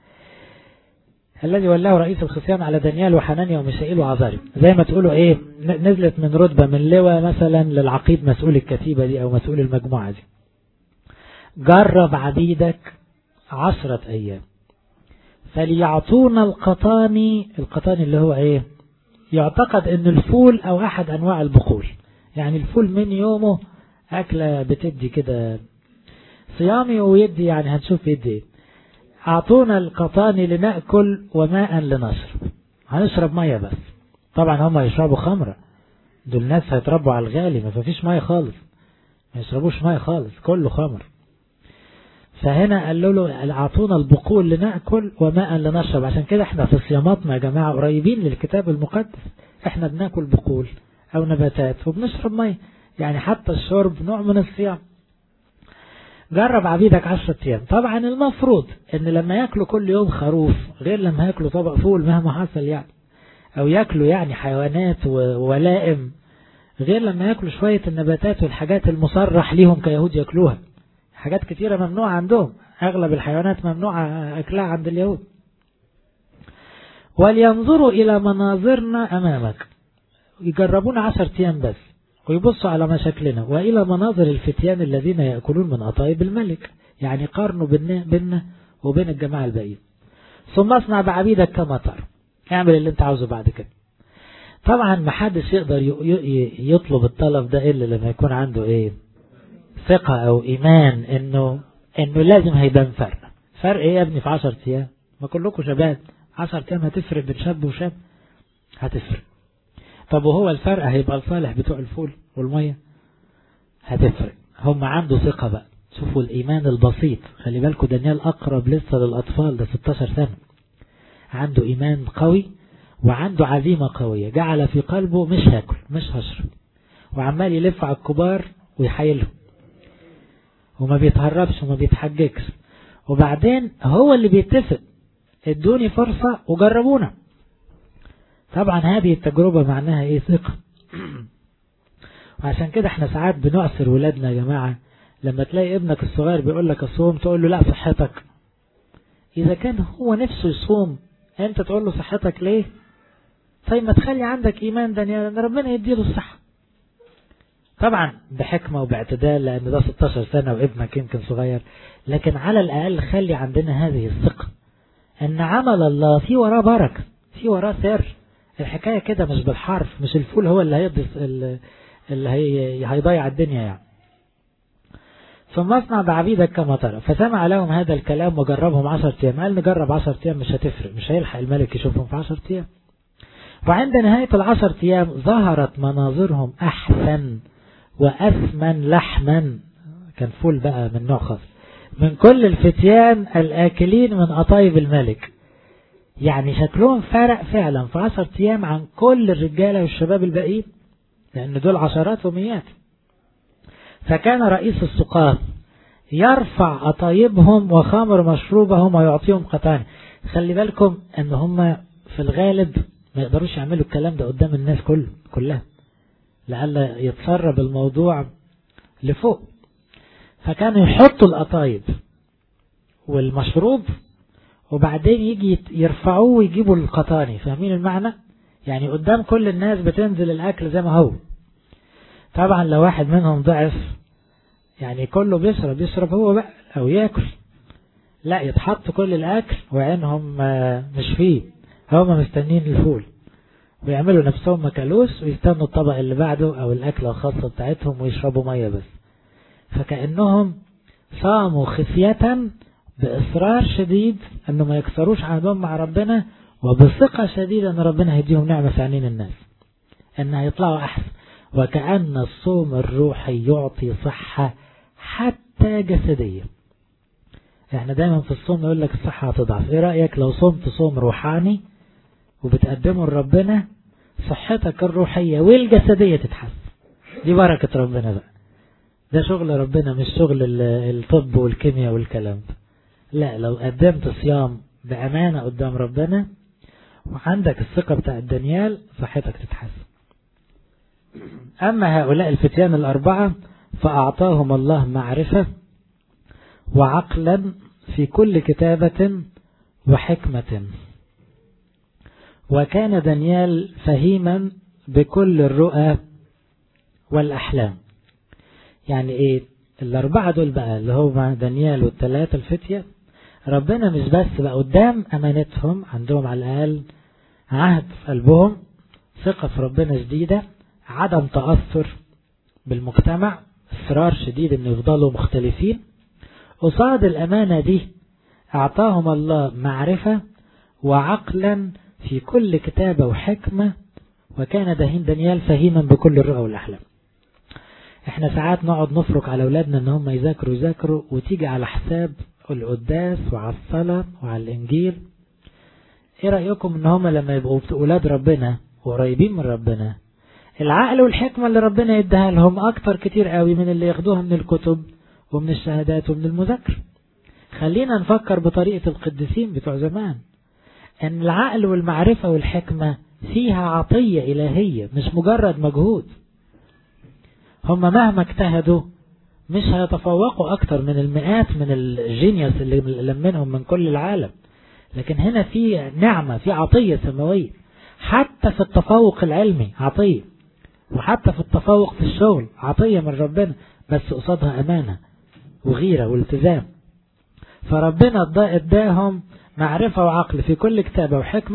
الذي ولاه رئيس الخصيان على دانيال وحنانيا وميشائيل وعزاري، زي ما تقولوا ايه، نزلت من رتبة من لواء مثلا للعقيد مسؤول الكتيبة دي او مسؤول المجموعة دي. جرب عبيدك عشرة ايام فليعطونا القطاني. القطاني اللي هو ايه؟ يعتقد ان الفول او احد انواع البقول، يعني الفول من يومه اكلة بتدي كده صيامي ويدي، يعني هنشوف يدي ايه. اعطونا القطاني لنأكل وماء لنشرب، هنشرب مية بس. طبعا هم يشربوا خمرة، دول الناس هيتربوا على الغالي، ما فيش مية خالص، ما يشربوش مية خالص، كله خمر. فهنا قالوا له اعطونا البقول لنأكل وماء لنشرب. عشان كده احنا في صياماتنا يا جماعة قريبين للكتاب المقدس، احنا بناكل بقول او نباتات وبنشرب مية، يعني حتى الشرب نوع من الصيام. جرب عبيدك عشرة ايام. طبعا المفروض ان لما ياكلوا كل يوم خروف غير لما ياكلوا طبق فول مهما حصل يعني، او ياكلوا يعني حيوانات وولائم غير لما ياكلوا شوية النباتات والحاجات المصرح ليهم كيهود ياكلوها. حاجات كتيرة ممنوعة عندهم، اغلب الحيوانات ممنوعة اكلها عند اليهود. ولينظروا الى مناظرنا امامك، يجربون عشر ايام بس ويبصوا على مشاكلنا، والى مناظر الفتيان الذين يأكلون من أطايب الملك، يعني قارنوا بيننا وبين الجماعة الباقيين. ثم اصنع بعبيدك كما ترى، اعمل اللي انت عاوزه بعد كده. طبعا ما حدش يقدر يطلب الطلب ده إلا لما يكون عنده إيه ثقة أو إيمان إنه إنه لازم هيبان فرق. فرق إيه يا ابني في عشر أيام؟ ما كلكم شباب، عشر أيام هتفرق بين شاب وشاب؟ هتفرق. طب وهو الفرق هيبقى لصالح بتوع الفول والمية؟ هتفرق. هم عنده ثقة بقى. شوفوا الإيمان البسيط. خلي بالكم دانيال أقرب لسه للأطفال، ده ستاشر سنة. عنده إيمان قوي وعنده عزيمة قوية. جعل في قلبه مش هاكل مش هشرب، وعمال يلف على الكبار ويحايلهم، وما بيتهربش وما بيتحججش. وبعدين هو اللي بيتفق، ادوني فرصة وجربونا. طبعا هذه التجربة معناها ايه؟ ثقة. وعشان كده احنا ساعات بنعسر ولادنا يا جماعة. لما تلاقي ابنك الصغير بيقول لك الصوم، تقول له لا صحتك. اذا كان هو نفسه يصوم انت تقول له صحتك ليه؟ طيب ما تخلي عندك ايمان ده ان ربنا يديله الصحة. طبعا بحكمة وباعتدال، لان ده ستاشر سنة وابنك يمكن صغير، لكن على الاقل خلي عندنا هذه الثقة ان عمل الله في وراه بركة، في وراه سر. الحكاية كده مش بالحرف، مش الفول هو اللي هيضيف اللي هي هيضيع الدنيا يعني. ثم اصنع بعبيدك كما ترى. فسمع لهم هذا الكلام وجربهم عشر ايام. قال نجرب عشر ايام مش هتفرق، مش هيلحق الملك يشوفهم في عشر ايام. وعند نهاية العشر ايام ظهرت مناظرهم احسن واثمن لحما، كان فول بقى من نوع خاص، من كل الفتيان الاكلين من قطايب الملك. يعني شكلهم فرق فعلا في عشر ايام عن كل الرجالة والشباب الباقيين، لان دول عشرات ومئات. فكان رئيس السقاة يرفع قطايبهم وخمر مشروبهم ويعطيهم قطان. خلي بالكم ان هم في الغالب ما يقدروش يعملوا الكلام ده قدام الناس كله كلها، لألا يتسرب الموضوع لفوق. فكانوا يحطوا القطايب والمشروب وبعدين يجي يرفعوه ويجيبوا القطاني. فاهمين المعنى؟ يعني قدام كل الناس بتنزل الأكل زي ما هو. طبعا لو واحد منهم ضعف، يعني كله بيشرب يشرب هو بقى أو يأكل، لا يتحط كل الأكل وعينهم مش فيه، هم مستنين الفول ويعملوا نفسهم مكالوس ويستنوا الطبق اللي بعده أو الأكلة الخاصة بتاعتهم ويشربوا مية بس. فكأنهم صاموا خفية بإصرار شديد أنه ما يكسروش عهدهم مع ربنا، وبثقة شديدة أن ربنا هيديهم نعمة في عينين الناس أن هيطلعوا أحسن. وكأن الصوم الروحي يعطي صحة حتى جسدية. احنا دايما في الصوم نقول لك الصحة هتضعف. ايه رأيك لو صمت صوم روحاني وبتقدمه لربنا، صحتك الروحية والجسدية تتحسن؟ دي بركة ربنا بقى. ده شغل ربنا مش شغل الطب والكيمياء والكلام ده. لا، لو قدمت صيام بأمانة قدام ربنا وعندك الثقة بتاع دانيال، صحتك تتحسن. أما هؤلاء الفتيان الأربعة فأعطاهم الله معرفة وعقلا في كل كتابة وحكمة. وكان دانيال فهيما بكل الرؤى والأحلام. يعني إيه الأربعة دول بقى اللي هو دانيال والثلاثة الفتية؟ ربنا مش بس بقى قدام أمانتهم، عندهم على الأقل عهد في قلبهم، ثقة في ربنا شديدة، عدم تأثر بالمجتمع، إصرار شديد إن يفضلوا مختلفين. قصاد الأمانة دي أعطاهم الله معرفة وعقلا في كل كتابة وحكمة. وكان دانيال فهيما بكل الرؤى والأحلام. احنا ساعات نقعد نفرق على أولادنا ان هم يذاكروا يذاكروا وتيجي على حساب القداس وعلى الصلاة وعلى الإنجيل. ايه رأيكم ان هم لما يبقوا أولاد ربنا وقريبين من ربنا، العقل والحكمة اللي ربنا يديها لهم أكتر كتير قوي من اللي ياخدوها من الكتب ومن الشهادات ومن المذاكرة. خلينا نفكر بطريقة القديسين بتوع زمان، ان العقل والمعرفة والحكمة فيها عطية إلهية مش مجرد مجهود. هم مهما اجتهدوا مش هيتفوقوا أكتر من المئات من الجينيوس اللي لمنهم من كل العالم، لكن هنا في نعمة، في عطية سماوية. حتى في التفوق العلمي عطية، وحتى في التفوق في الشغل عطية من ربنا، بس قصادها أمانة وغيرة والتزام. فربنا اداهم معرفة وعقل في كل كتابة وحكمة،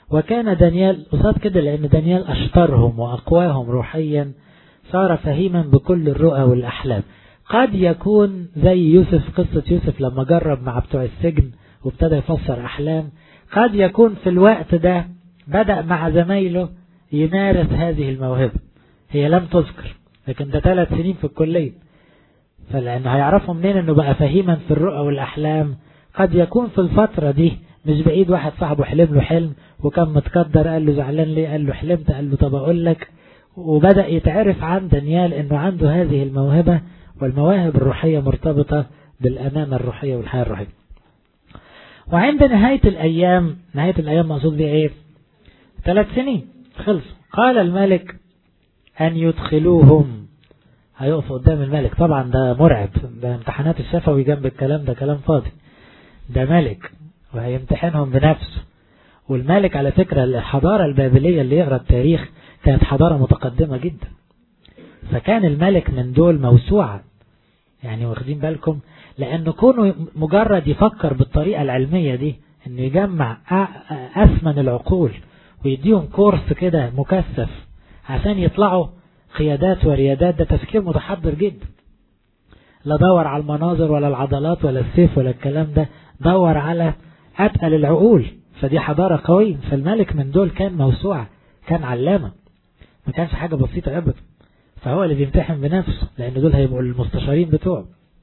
وكان دانيال قصاد كده، لأن دانيال أشطرهم وأقواهم روحيا، صار فهيما بكل الرؤى والأحلام. قد يكون زي يوسف، قصة يوسف لما جرب مع بتوع السجن وابتدى يفسر أحلام، قد يكون في الوقت ده بدأ مع زمايله يمارس هذه الموهبة. هي لم تذكر، لكن ده ثلاث سنين في الكلية، فلأنه هيعرفوا منين أنه بقى فهيما في الرؤى والأحلام. قد يكون في الفترة دي مش بعيد واحد صاحبه حلم له حلم وكان متقدر، قال له زعلان ليه؟ قال له حلمت. قال له طب أقول لك. وبدأ يتعرف عن دانيال أنه عنده هذه الموهبة، والمواهب الروحية مرتبطة بالأمانة الروحية والحياة الروحية. وعند نهاية الأيام، نهاية الأيام مقصود بيه إيه؟ ثلاث سنين خلص، قال الملك أن يدخلوهم. هيقف قدام الملك، طبعا ده مرعب، ده امتحانات الشفوي جنب الكلام ده كلام فاضي، ده ملك وهيمتحنهم بنفسه. والملك على فكرة الحضارة البابلية اللي يقرأ التاريخ كانت حضارة متقدمة جدا، فكان الملك من دول موسوعة، يعني واخدين بالكم، لأنه كونه مجرد يفكر بالطريقة العلمية دي انه يجمع أثمن العقول ويديهم كورس كده مكثف عشان يطلعوا قيادات وريادات، ده تفكير متحضر جدا. لا دور على المناظر ولا العضلات ولا السيف ولا الكلام ده، دور على أتقل العقول، فدي حضارة قوية. فالملك من دول كان موسوعة، كان علامة، ما كانش حاجة بسيطة أبدا، فهو اللي بيمتحن بنفسه، لأن دول هيبقوا المستشارين بتوعه.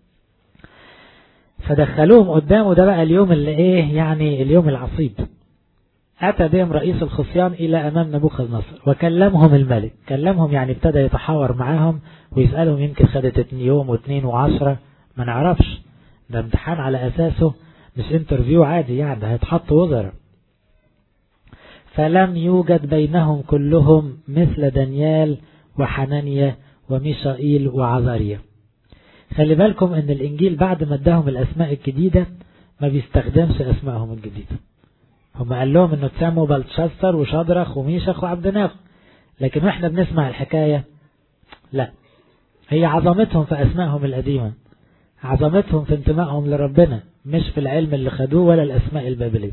فدخلوهم قدامه، ده بقى اليوم اللي ايه يعني اليوم العصيب. أتى بهم رئيس الخصيان إلى أمام نبوخذ نصر وكلمهم الملك. كلمهم يعني ابتدى يتحاور معاهم ويسألهم، يمكن خدت يوم واثنين وعشرة ما نعرفش، ده امتحان على أساسه مش انترفيو عادي، يعني ده هيتحط وزراء. فلم يوجد بينهم كلهم مثل دانيال وحنانيا وميشائيل وعزاريا. خلي بالكم ان الانجيل بعد ما اداهم الاسماء الجديدة ما بيستخدمش اسمائهم الجديدة. هم قال لهم انه تسموا بلتشستر وشدرخ وميشخ وعبدناغ، لكن واحنا بنسمع الحكاية لا، هي عظمتهم في اسمائهم القديمة، عظمتهم في انتمائهم لربنا، مش في العلم اللي خدوه ولا الاسماء البابلية.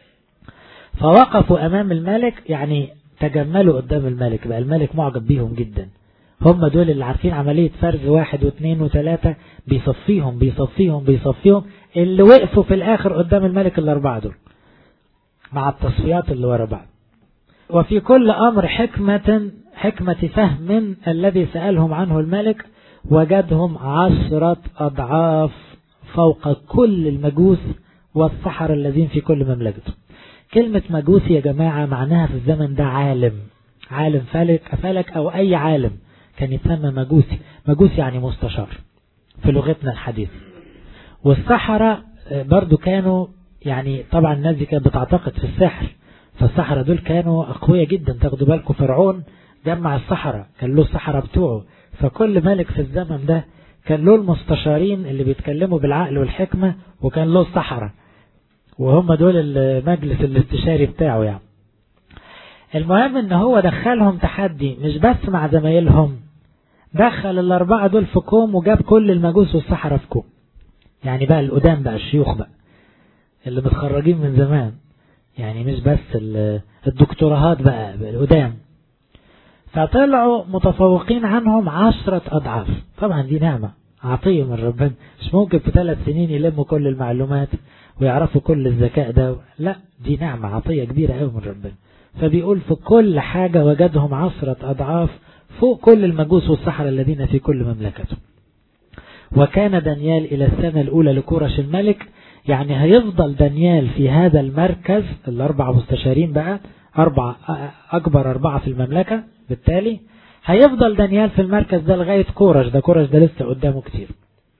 فوقفوا امام الملك، يعني تجملوا قدام الملك، بقى الملك معجب بيهم جدا. هم دول اللي عارفين عملية فرز واحد واثنين وثلاثة، بيصفيهم بيصفيهم بيصفيهم، اللي وقفوا في الاخر قدام الملك الاربعة دول مع التصفيات اللي ورا بعض. وفي كل امر حكمة حكمة فهم الذي سألهم عنه الملك وجدهم عشرة اضعاف فوق كل المجوس والسحر الذين في كل مملكته. كلمة مجوس يا جماعة معناها في الزمن ده عالم، عالم فلك فلك او اي عالم كان يتسمى مجوسي. مجوسي يعني مستشار في لغتنا الحديثة. والسحرة برضو كانوا، يعني طبعا الناس دي كانت بتعتقد في السحر، فالسحرة دول كانوا أقوياء جدا. تاخدوا بالكم فرعون جمع السحرة، كان له السحرة بتوعه، فكل ملك في الزمن ده كان له المستشارين اللي بيتكلموا بالعقل والحكمة، وكان له السحرة، وهم دول المجلس الاستشاري بتاعه يعني. المهم ان هو دخلهم تحدي، مش بس مع زمايلهم، دخل الاربعة دول في كوم وجاب كل المجوس والسحرة في كوم، يعني بقى القدام بقى الشيوخ بقى اللي متخرجين من زمان، يعني مش بس الدكتوراهات بقى القدام، فطلعوا متفوقين عنهم عشرة أضعاف. طبعا دي نعمة عطية من ربنا، مش ممكن في ثلاث سنين يلموا كل المعلومات ويعرفوا كل الذكاء ده، لا دي نعمة عطية كبيرة قوي من ربنا. فبيقول في كل حاجة وجدهم عشرة أضعاف فوق كل المجوس والسحرة الذين في كل مملكته. وكان دانيال إلى السنة الأولى لكورش الملك، يعني هيفضل دانيال في هذا المركز، الأربع مستشارين بقى، أربع أكبر أربعة في المملكة، بالتالي هيفضل دانيال في المركز ده لغاية كورش. ده كورش ده لسه قدامه كتير.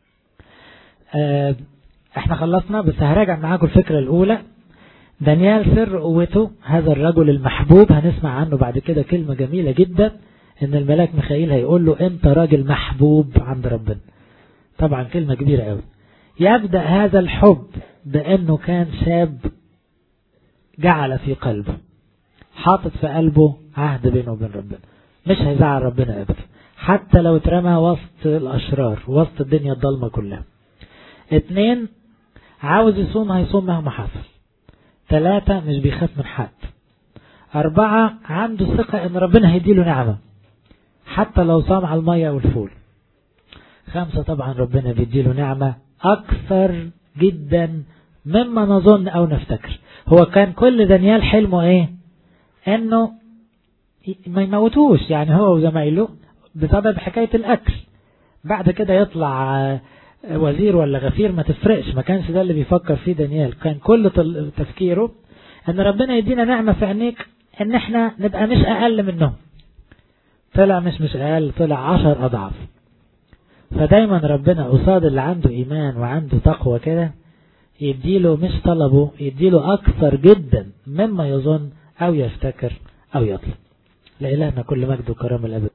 اه احنا خلصنا، بس هراجع معاكم الفكرة الأولى. دانيال سر قوته، هذا الرجل المحبوب، هنسمع عنه بعد كده كلمة جميلة جدا، ان الملاك ميخائيل هيقول له انت راجل محبوب عند ربنا. طبعا كلمة كبيرة قوي. يبدأ هذا الحب بأنه كان شاب جعل في قلبه، حاطط في قلبه عهد بينه وبين ربنا، مش هيزعل ربنا أبدا حتى لو اترمى وسط الأشرار وسط الدنيا الضلمة كلها. اتنين، عاوز يصوم هيصوم مهما حصل. ثلاثة، مش بيخاف من حد. أربعة عنده ثقة ان ربنا هيديله نعمة حتى لو صام على المية والفول. خمسة طبعا ربنا بيديله نعمة أكثر جدا مما نظن أو نفتكر. هو كان كل دانيال حلمه ايه؟ انه ما يموتوش يعني هو وزمايله بسبب حكاية الأكل. بعد كده يطلع وزير ولا غفير ما تفرقش، ما كانش ده اللي بيفكر فيه دانيال. كان كل تفكيره ان ربنا يدينا نعمة في عينيك ان احنا نبقى مش اقل منهم. طلع مش مش اقل، طلع عشر اضعاف. فدايما ربنا قصاد اللي عنده ايمان وعنده تقوى كده يديله مش طلبه، يديله اكثر جدا مما يظن او يفتكر او يطلب. لإلهنا كل مجد وكرم الأبد.